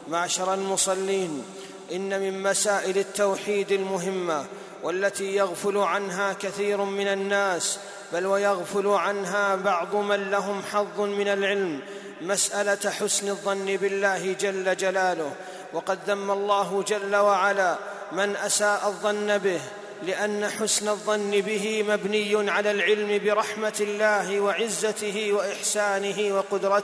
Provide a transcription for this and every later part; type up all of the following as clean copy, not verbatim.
معشر المصلين، إن من مسائل التوحيد المهمة والتي يغفل عنها كثير من الناس، بل ويغفل عنها بعض من لهم حظ من العلم، مسألة حسن الظن بالله جل جلاله. وقد ذم الله جل وعلا من أساء الظن به، لأن حسن الظن به مبني على العلم برحمة الله وعزته وإحسانه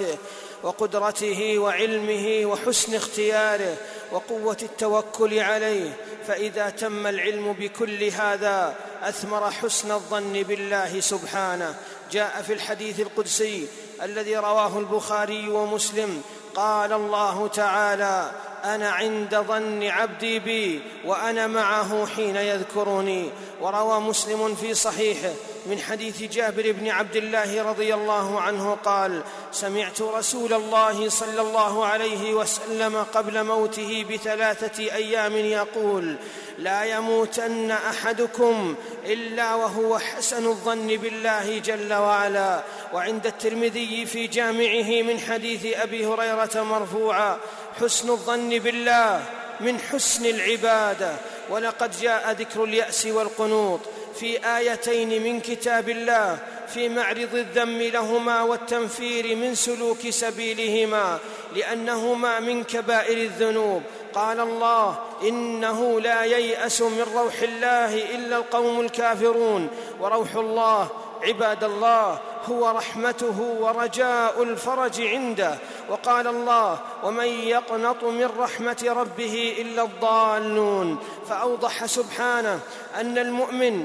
وقدرته وعلمه وحسن اختياره وقوة التوكل عليه. فإذا تم العلم بكل هذا أثمر حسن الظن بالله سبحانه. جاء في الحديث القدسي الذي رواه البخاري ومسلم، قال الله تعالى: أنا عند ظن عبدي بي وأنا معه حين يذكرني. وروى مسلم في صحيحه من حديث جابر بن عبد الله رضي الله عنه قال: سمعت رسول الله صلى الله عليه وسلم قبل موته ب3 أيام يقول: لا يموتن أحدكم إلا وهو حسن الظن بالله جل وعلا. وعند الترمذي في جامعه من حديث أبي هريرة مرفوعا: حسن الظن بالله من حسن العبادة. ولقد جاء ذكر اليأس والقنوط في آيتين من كتاب الله في معرض الذم لهما والتنفير من سلوك سبيلهما، لأنهما من كبائر الذنوب. قال الله: إنه لا ييأس من روح الله إلا القوم الكافرون. وروح الله عباد الله هو رحمته ورجاء الفرج عنده. وقال الله: ومن يقنط من رحمة ربه إلا الضالون. فأوضح سبحانه أن المؤمن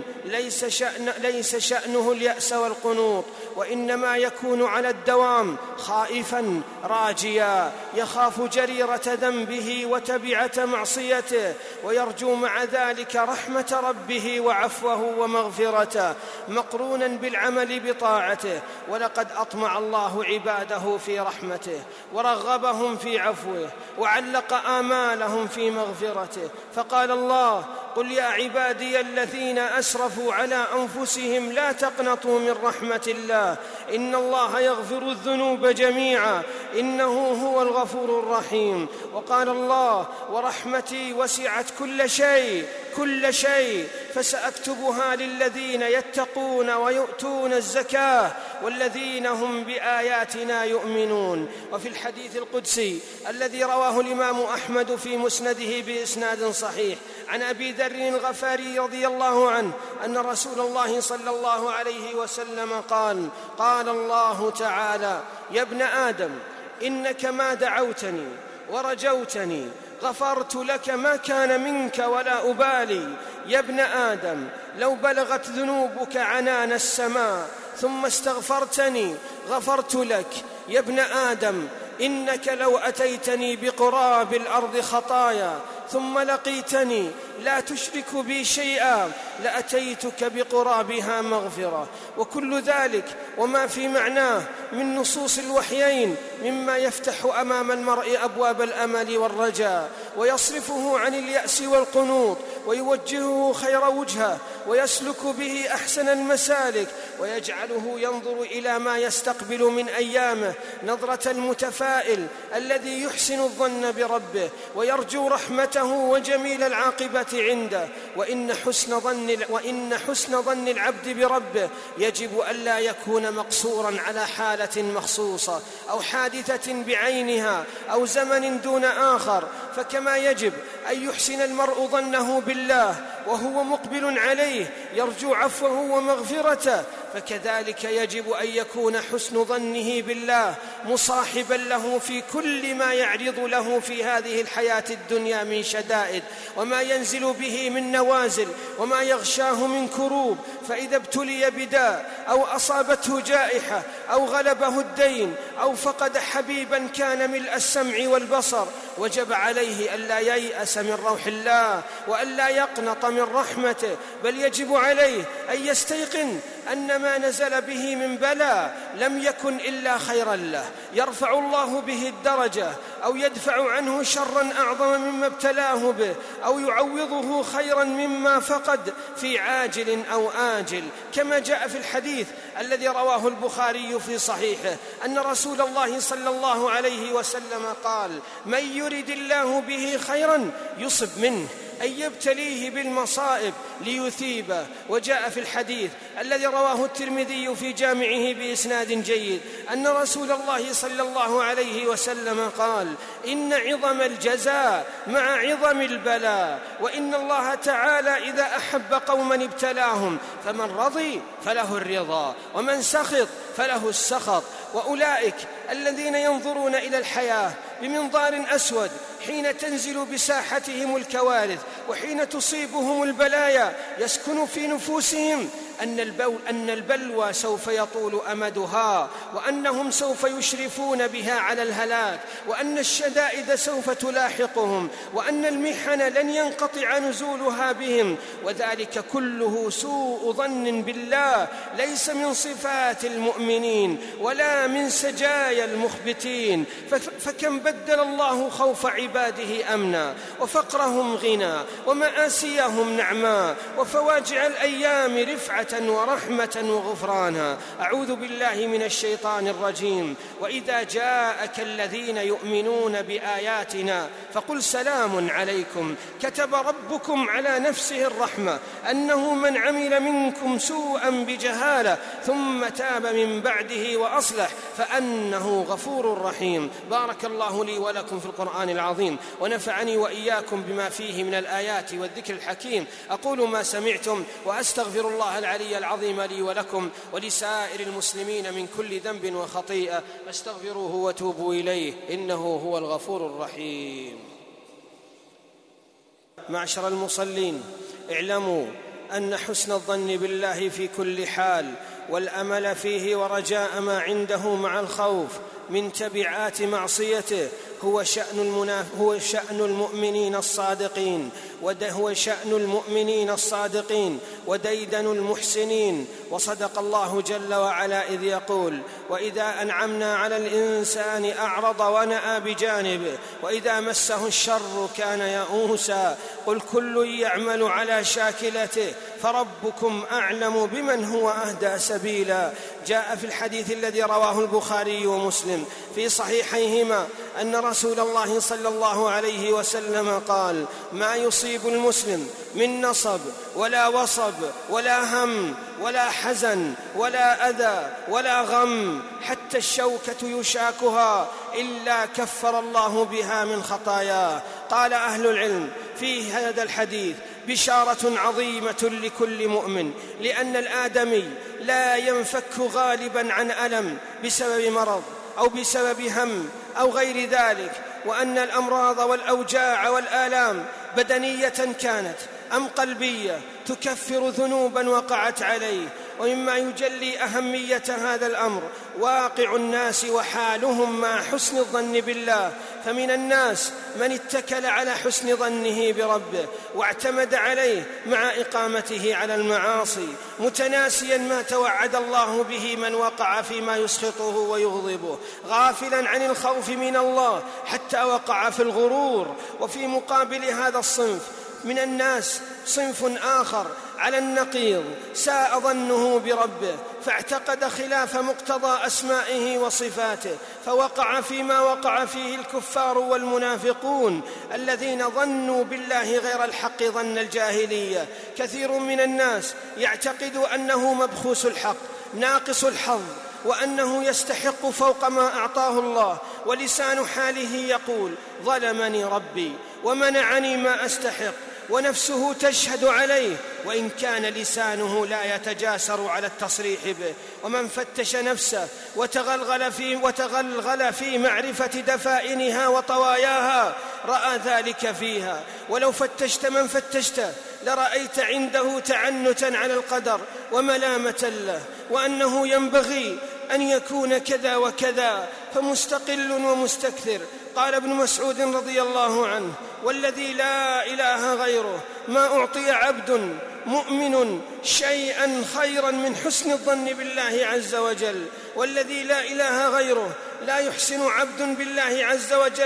ليس شأنه اليأس والقنوط، وإنما يكون على الدوام خائفا راجيا، يخاف جريرة ذنبه وتبعة معصيته، ويرجو مع ذلك رحمة ربه وعفوه ومغفرته، مقرونا بالعمل بطاعته. ولقد أطمع الله عباده في رحمته ورغبهم في عفوه وعلق آمالهم في مغفرته. فقال الله: قل يا عبادي الذين أسرفوا على أنفسهم لا تقنطوا من رحمة الله إن الله يغفر الذنوب جميعا إنه هو الغفور الرحيم. وقال الله: ورحمتي وسعت كل شيء فسأكتبها للذين يتقون ويؤتون الزكاة والذين هم بآياتنا يؤمنون. وفي الحديث القدسي الذي رواه الإمام أحمد في مسنده بإسناد صحيح عن أبي ذر الغفاري رضي الله عنه أن رسول الله صلى الله عليه وسلم قال الله تعالى: يا ابن آدم إنك ما دعوتني ورجوتني غفرت لك ما كان منك ولا أبالي. يا ابن آدم لو بلغت ذنوبك عنان السماء ثم استغفرتني غفرت لك. يا ابن آدم إنك لو أتيتني بقراب الأرض خطايا ثم لقيتني لا تشرك بي شيئا لأتيتك بقرابها مغفرة. وكل ذلك وما في معناه من نصوص الوحيين مما يفتح أمام المرء أبواب الأمل والرجاء، ويصرفه عن اليأس والقنوط، ويوجهه خير وجهه، ويسلك به أحسن المسالك، ويجعله ينظر إلى ما يستقبل من أيامه نظرة المتفائل الذي يحسن الظن بربه ويرجو رحمته وجميل العاقبة عنده. وإن حسن ظن العبد بربه يجب ألا يكون مقصورا على حالة مخصوصة أو حادثة بعينها أو زمن دون آخر. فكما يجب أن يحسن المرء ظنه بالله وهو مقبل عليه يرجو عفوه ومغفرته، فكذلك يجب أن يكون حسن ظنه بالله مصاحبا له في كل ما يعرض له في هذه الحياة الدنيا من شدائد، وما ينزل به من نوازل، وما يغشاه من كروب. فإذا ابتلي بداء أو أصابته جائحة أو غلبه الدين أو فقد حبيبا كان ملء السمع والبصر، وجب عليه ألا ييأس من روح الله وألا يقنط من رحمته، بل يجب عليه أن يستيقن أن ما نزل به من بلاء لم يكن إلا خيرا له، يرفع الله به الدرجة أو يدفع عنه شرا أعظم مما ابتلاه به، أو يعوضه خيرا مما فقد في عاجل أو آجل، كما جاء في الحديث الذي رواه البخاري في صحيحه أن رسول الله صلى الله عليه وسلم قال: من يرد الله به خيرا يصب منه، أن يبتليه بالمصائب ليثيبه. وجاء في الحديث الذي رواه الترمذي في جامعه بإسناد جيد أن رسول الله صلى الله عليه وسلم قال: إن عظم الجزاء مع عظم البلاء، وإن الله تعالى إذا أحب قوما ابتلاهم، فمن رضي فله الرضا، ومن سخط فله السخط. وأولئك الذين ينظرون إلى الحياة بمنظار أسود حين تنزل بساحتهم الكوارث وحين تصيبهم البلايا، يسكن في نفوسهم أن البلوى سوف يطول أمدها، وأنهم سوف يشرفون بها على الهلاك، وأن الشدائد سوف تلاحقهم، وأن المحن لن ينقطع نزولها بهم، وذلك كله سوء ظن بالله ليس من صفات المؤمنين ولا من سجايا المخبتين. فكم بدل الله خوف عباده أمنا، وفقرهم غنى، ومآسيهم نعما، وفواجع الأيام رفعة ورحمة وغفرانا. أعوذ بالله من الشيطان الرجيم. وإذا جاءك الذين يؤمنون بآياتنا فقل سلام عليكم، كتب ربكم على نفسه الرحمة أنه من عمل منكم سوءا بجهالة ثم تاب من بعده وأصلح فأنه غفور رحيم. بارك الله لي ولكم في القرآن العظيم، ونفعني وإياكم بما فيه من الآيات والذكر الحكيم. أقول ما سمعتم وأستغفر الله العلي العظيم لي ولكم ولسائر المسلمين من كل ذنب وخطيئة، فاستغفروه وتوبوا إليه إنه هو الغفور الرحيم. معشر المصلين، اعلموا أن حسن الظن بالله في كل حال والأمل فيه ورجاء ما عنده مع الخوف من تبعات معصيته هو شأن المؤمنين الصادقين، وهو شأن المؤمنين الصادقين وديدن المحسنين. وصدق الله جل وعلا إذ يقول: وإذا أنعمنا على الإنسان أعرض ونأى بجانبه وإذا مسه الشر كان يئوسا قل كل يعمل على شاكلته فربكم أعلم بمن هو أهدى سبيلا. جاء في الحديث الذي رواه البخاري ومسلم في صحيحيهما أن رسول الله صلى الله عليه وسلم قال: ما يصيب المسلم من نصب ولا وصب ولا هم ولا حزن ولا أذى ولا غم حتى الشوكة يشاكها إلا كفر الله بها من خطاياه. قال أهل العلم في هذا الحديث بشارة عظيمة لكل مؤمن، لأن الآدمي لا ينفك غالبا عن ألم بسبب مرض أو بسبب هم أو غير ذلك، وأن الأمراض والأوجاع والآلام بدنية كانت أم قلبية تكفر ذنوبا وقعت عليه. ومما يجلي أهمية هذا الأمر واقع الناس وحالهم مع حسن الظن بالله، فمن الناس من اتكل على حسن ظنه بربه واعتمد عليه مع إقامته على المعاصي، متناسيا ما توعد الله به من وقع فيما يسخطه ويغضبه، غافلا عن الخوف من الله حتى وقع في الغرور. وفي مقابل هذا الصنف من الناس صنف آخر على النقيض ساء ظنه بربه فاعتقد خلاف مقتضى أسمائه وصفاته، فوقع فيما وقع فيه الكفار والمنافقون الذين ظنوا بالله غير الحق ظن الجاهلية. كثير من الناس يعتقد أنه مبخوس الحق ناقص الحظ، وأنه يستحق فوق ما أعطاه الله، ولسان حاله يقول: ظلمني ربي ومنعني ما أستحق، ونفسه تشهد عليه وإن كان لسانه لا يتجاسر على التصريح به. ومن فتش نفسه وتغلغل في معرفة دفائنها وطواياها رأى ذلك فيها. ولو فتشت من فتشته لرأيت عنده تعنتا على القدر وملامة له، وأنه ينبغي أن يكون كذا وكذا، فمستقل ومستكثر. قال ابن مسعود رضي الله عنه: والذي لا إله غيره ما أعطي عبد مؤمن شيئا خيرا من حسن الظن بالله عز وجل. والذي لا إله غيره لا يحسن عبد بالله عز وجل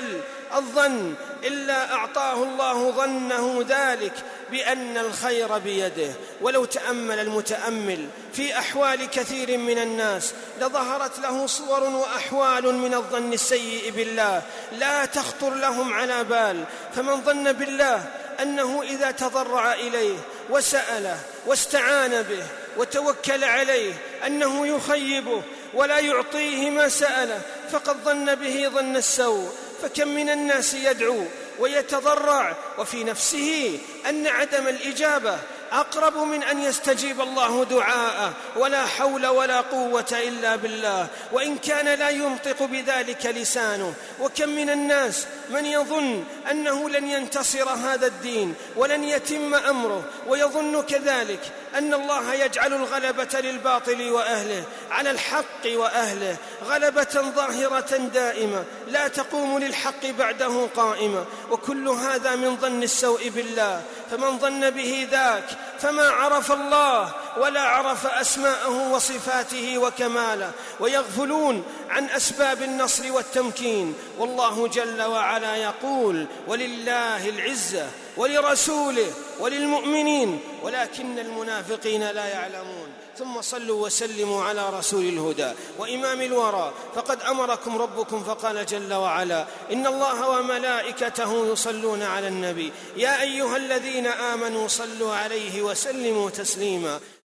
الظن إلا أعطاه الله ظنه ذلك بأن الخير بيده. ولو تأمل المتأمل في أحوال كثير من الناس لظهرت له صور وأحوال من الظن السيء بالله لا تخطر لهم على بال. فمن ظن بالله أنه إذا تضرع إليه وسأله واستعان به وتوكل عليه أنه يخيبه ولا يعطيه ما سأله فقد ظن به ظن السوء. فكم من الناس يدعو ويتضرع وفي نفسه أن عدم الإجابة أقرب من أن يستجيب الله دعاءه، ولا حول ولا قوة إلا بالله، وإن كان لا ينطق بذلك لسانه. وكم من الناس من يظن أنه لن ينتصر هذا الدين ولن يتم أمره، ويظن كذلك أن الله يجعل الغلبة للباطل وأهله على الحق وأهله غلبة ظاهرة دائمة لا تقوم للحق بعده قائمة. وكل هذا من ظن السوء بالله. فمن ظن به ذاك فما عرف الله ولا عرف أسماءه وصفاته وكماله. ويغفلون عن أسباب النصر والتمكين، والله جل وعلا يقول: ولله العزة ولرسوله وللمؤمنين ولكن المنافقين لا يعلمون. ثم صلوا وسلموا على رسول الهدى وإمام الورى، فقد أمركم ربكم فقال جل وعلا: إن الله وملائكته يصلون على النبي يا أيها الذين آمنوا صلوا عليه وسلموا تسليما.